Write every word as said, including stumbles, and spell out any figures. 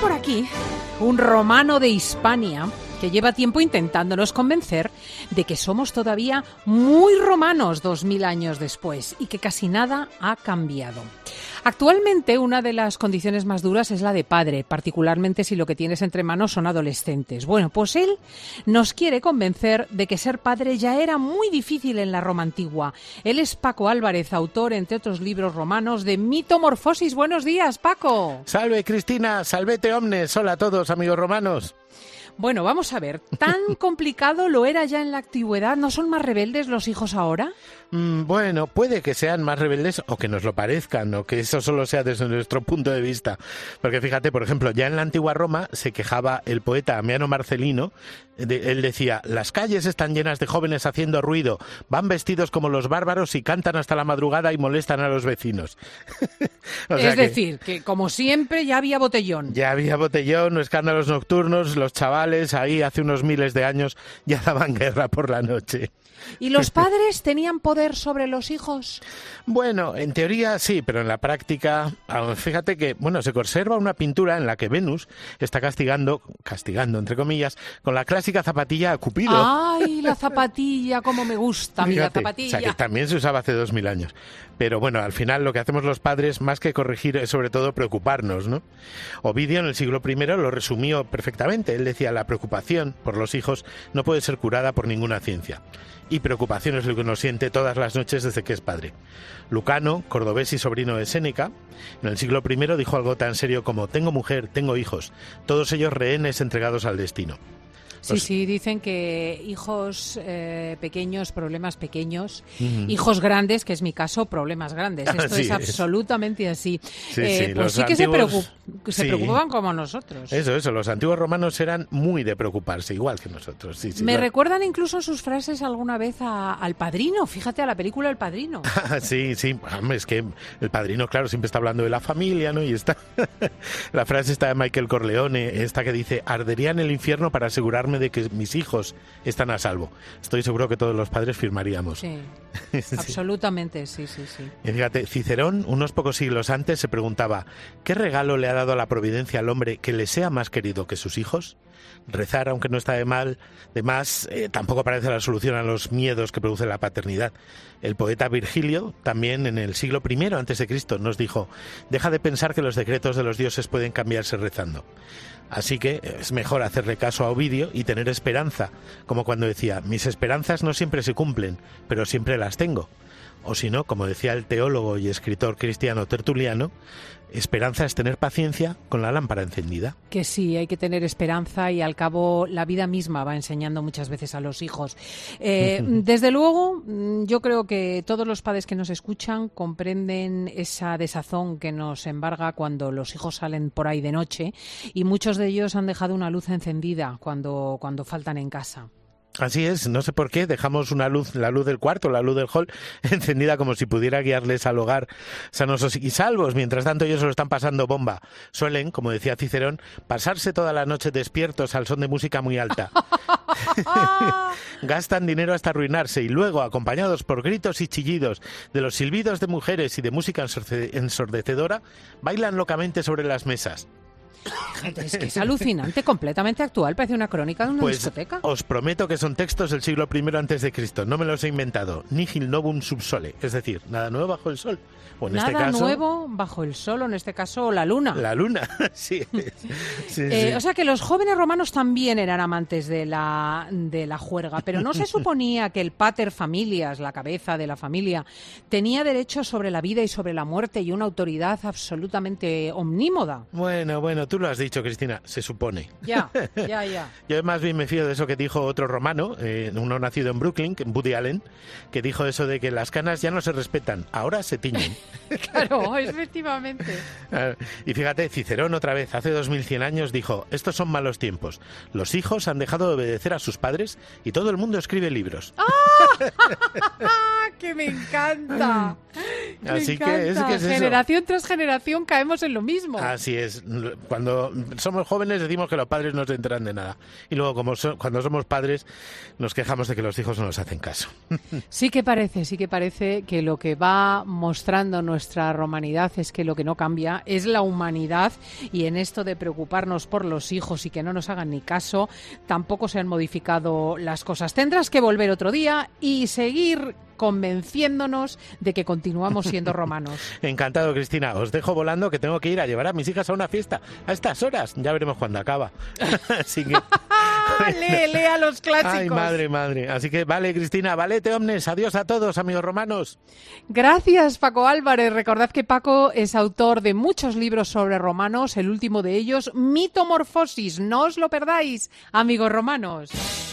por aquí un romano de Hispania que lleva tiempo intentándonos convencer de que somos todavía muy romanos dos mil años después y que casi nada ha cambiado. Actualmente, una de las condiciones más duras es la de padre, particularmente si lo que tienes entre manos son adolescentes. Bueno, pues él nos quiere convencer de que ser padre ya era muy difícil en la Roma antigua. Él es Paco Álvarez, autor, entre otros libros romanos, de Mitomorfosis. Buenos días, Paco. Salve, Cristina, salvete omnes. Hola a todos, amigos romanos. Bueno, vamos a ver, ¿tan complicado lo era ya en la antigüedad? ¿No son más rebeldes los hijos ahora? Mm, bueno, puede que sean más rebeldes o que nos lo parezcan, o que eso solo sea desde nuestro punto de vista. Porque fíjate, por ejemplo, ya en la antigua Roma se quejaba el poeta Ammiano Marcelino. De, él decía, las calles están llenas de jóvenes haciendo ruido, van vestidos como los bárbaros y cantan hasta la madrugada y molestan a los vecinos. O sea es decir, que... que como siempre ya había botellón. Ya había botellón, escándalos nocturnos, los chavales ahí hace unos miles de años ya daban guerra por la noche. ¿Y los padres tenían poder sobre los hijos? Bueno, en teoría sí, pero en la práctica, fíjate que, bueno, se conserva una pintura en la que Venus está castigando, castigando entre comillas, con la clásica zapatilla a Cupido. ¡Ay, la zapatilla! ¡Cómo me gusta a mí la zapatilla! O sea, que también se usaba hace dos mil años. Pero bueno, al final lo que hacemos los padres, más que corregir, es sobre todo preocuparnos, ¿no? Ovidio en el siglo primero lo resumió perfectamente. Él decía, la preocupación por los hijos no puede ser curada por ninguna ciencia. Y preocupación es lo que uno siente todas las noches desde que es padre. Lucano, cordobés y sobrino de Séneca, en el siglo primero dijo algo tan serio como tengo mujer, tengo hijos, todos ellos rehenes entregados al destino. Sí, sí, dicen que hijos eh, pequeños, problemas pequeños, uh-huh. hijos grandes, que es mi caso, problemas grandes. Esto sí, es absolutamente así. Sí, eh, sí, pues los sí que antiguos, se, preocup- se sí. preocupaban como nosotros. Eso, eso, los antiguos romanos eran muy de preocuparse, igual que nosotros. Sí, sí, Me claro. recuerdan incluso sus frases alguna vez a, al Padrino, fíjate, a la película El Padrino. sí, sí, hombre, es que el Padrino, claro, siempre está hablando de la familia, ¿no? Y está la frase está de Michael Corleone, esta que dice, ardería en el infierno para asegurarme de que mis hijos están a salvo. Estoy seguro que todos los padres firmaríamos. Sí, sí. Absolutamente, sí, sí, sí. Y fíjate, Cicerón, unos pocos siglos antes, se preguntaba, ¿qué regalo le ha dado a la providencia al hombre que le sea más querido que sus hijos? Rezar, aunque no está de mal, de más, eh, tampoco parece la solución a los miedos que produce la paternidad. El poeta Virgilio, también en el siglo primero antes de Cristo, nos dijo, deja de pensar que los decretos de los dioses pueden cambiarse rezando. Así que es mejor hacerle caso a Ovidio y tener esperanza, como cuando decía, mis esperanzas no siempre se cumplen, pero siempre las tengo. O si no, como decía el teólogo y escritor cristiano Tertuliano, esperanza es tener paciencia con la lámpara encendida. Que sí, hay que tener esperanza y al cabo la vida misma va enseñando muchas veces a los hijos. Eh, desde luego, yo creo que todos los padres que nos escuchan comprenden esa desazón que nos embarga cuando los hijos salen por ahí de noche y muchos de ellos han dejado una luz encendida cuando, cuando faltan en casa. Así es, no sé por qué, dejamos una luz, la luz del cuarto, la luz del hall, encendida como si pudiera guiarles al hogar sanos y salvos. Mientras tanto ellos se lo están pasando bomba. Suelen, como decía Cicerón, pasarse toda la noche despiertos al son de música muy alta. Gastan dinero hasta arruinarse y luego, acompañados por gritos y chillidos de los silbidos de mujeres y de música ensordecedora, bailan locamente sobre las mesas. Fíjate, es que es alucinante, completamente actual, parece una crónica de una pues discoteca. Os prometo que son textos del siglo primero antes de Cristo, no me los he inventado. Nihil novum sub sole, es decir, nada nuevo bajo el sol. O en nada este caso, nuevo bajo el sol, o en este caso la luna. La luna, sí. sí, eh, sí. O sea que los jóvenes romanos también eran amantes de la, de la juerga, pero no se suponía que el pater familias, la cabeza de la familia, tenía derecho sobre la vida y sobre la muerte y una autoridad absolutamente omnímoda. Bueno, bueno, tú lo has dicho, Cristina, se supone. Ya, ya, ya. Yo más bien me fío de eso que dijo otro romano, eh, uno nacido en Brooklyn, Woody Allen, que dijo eso de que las canas ya no se respetan, ahora se tiñen. Claro, efectivamente. Y fíjate, Cicerón otra vez, hace dos mil cien años, dijo, estos son malos tiempos. Los hijos han dejado de obedecer a sus padres y todo el mundo escribe libros. ¡Ah! ¡Que me encanta! Me Así encanta. que es que es eso. Generación tras generación caemos en lo mismo. Así es. Cuando somos jóvenes decimos que los padres no se enteran de nada. Y luego, como so, cuando somos padres, nos quejamos de que los hijos no nos hacen caso. Sí que parece, sí que parece que lo que va mostrando nuestra romanidad es que lo que no cambia es la humanidad, y en esto de preocuparnos por los hijos y que no nos hagan ni caso, tampoco se han modificado las cosas. Tendrás que volver otro día y seguir convenciéndonos de que continuamos siendo romanos. Encantado, Cristina. Os dejo volando, que tengo que ir a llevar a mis hijas a una fiesta a estas horas. Ya veremos cuándo acaba. Así que... lee, lee a los clásicos. Ay, madre, madre. Así que vale, Cristina, valete omnes. Adiós a todos, amigos romanos. Gracias, Paco Álvarez. Recordad que Paco es autor de muchos libros sobre romanos. El último de ellos, Mitomorfosis. No os lo perdáis, amigos romanos.